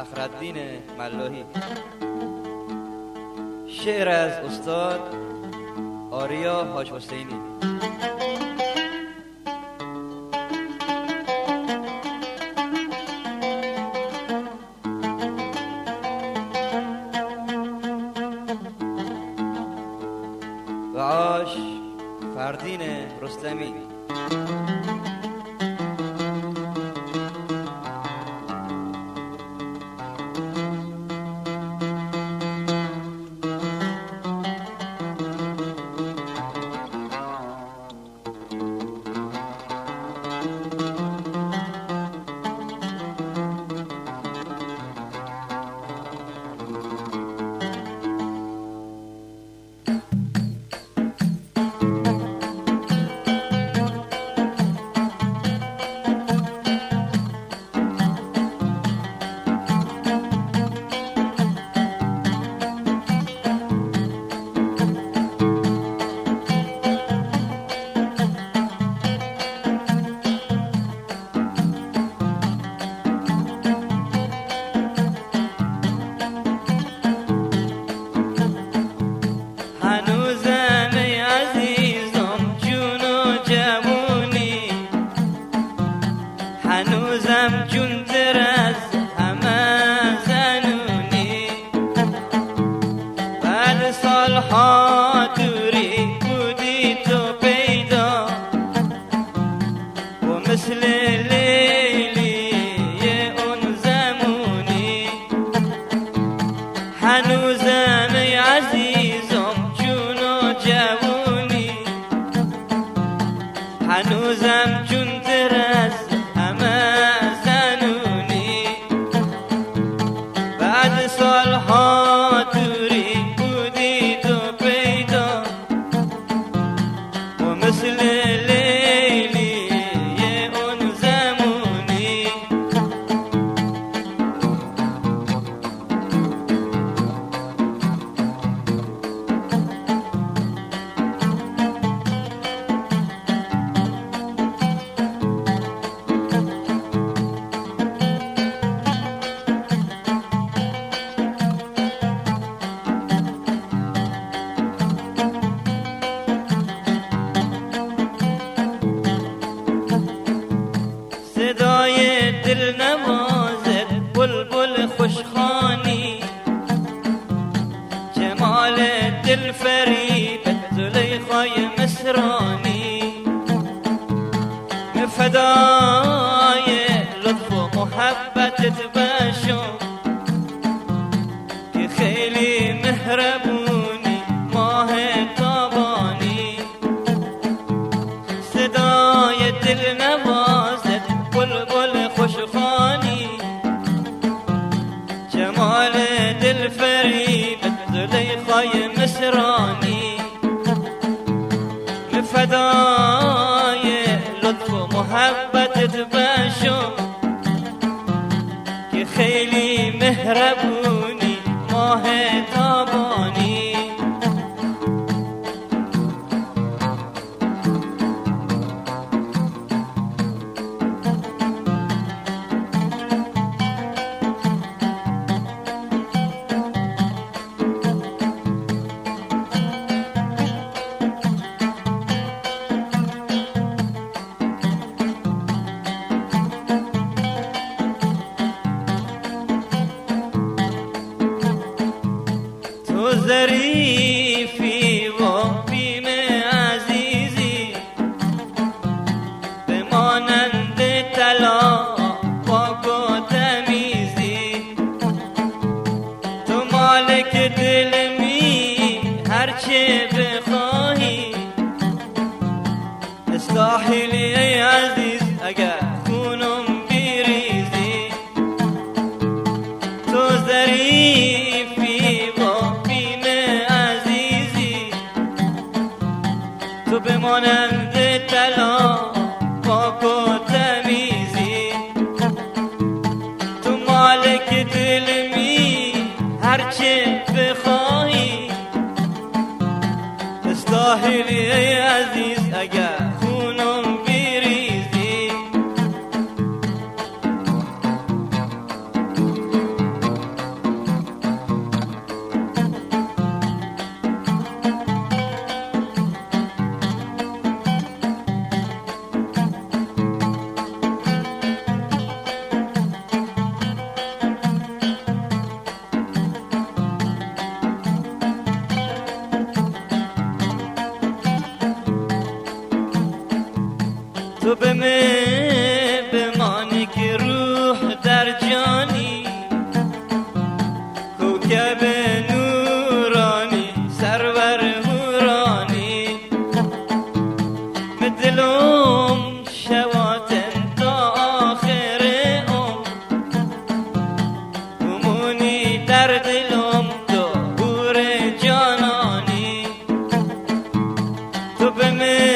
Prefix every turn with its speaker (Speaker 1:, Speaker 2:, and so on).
Speaker 1: فخرالدین ملاحی. شعر از استاد آریا حاج حسینی. و عاش فردین رستمی.
Speaker 2: هنوزم جون تر از همه زنونی، بعد سالها دوری بودی تو پیدا و مثل لیلی اون زمونی. هنوزم ای عزیزم جون و جوونی، هنوزم جون تر از سالها دوری بودی تو پیدا و مثل لیلی اون زمونی. صدای دل نوازت بلبل خوشخوانی، جمال دل فریبت زلیخای مصرانی، فدای لطف و محبتت باشم که خیلی مهربونی ماه تابانی. صدای دل نوازت بلبل خوشخوانی، جمال دل فریبت زلیخای مصرانی، فدای لطف و محبتت باشم که خیلی مهربونی ماه تابانی. تو ظریفی و بیم عزیزی، بمانند طلا پاک و تمیزی، تو مالک دلمی هرچه بخواهی، استاهلی ای عزیز اگر خونم بریزی. تو ظریفی تو بمانند طلا پاک و تمیزی، تو مالک دلمی هرچه بخواهی، استاهلی ای عزیز اگر خونم بریزی. تو بمانی که روح در جانی، کوکب نورانی سرور هورانی، مدلوم شواتن تا آخر بمونی در دلم تو هور جانانی. تو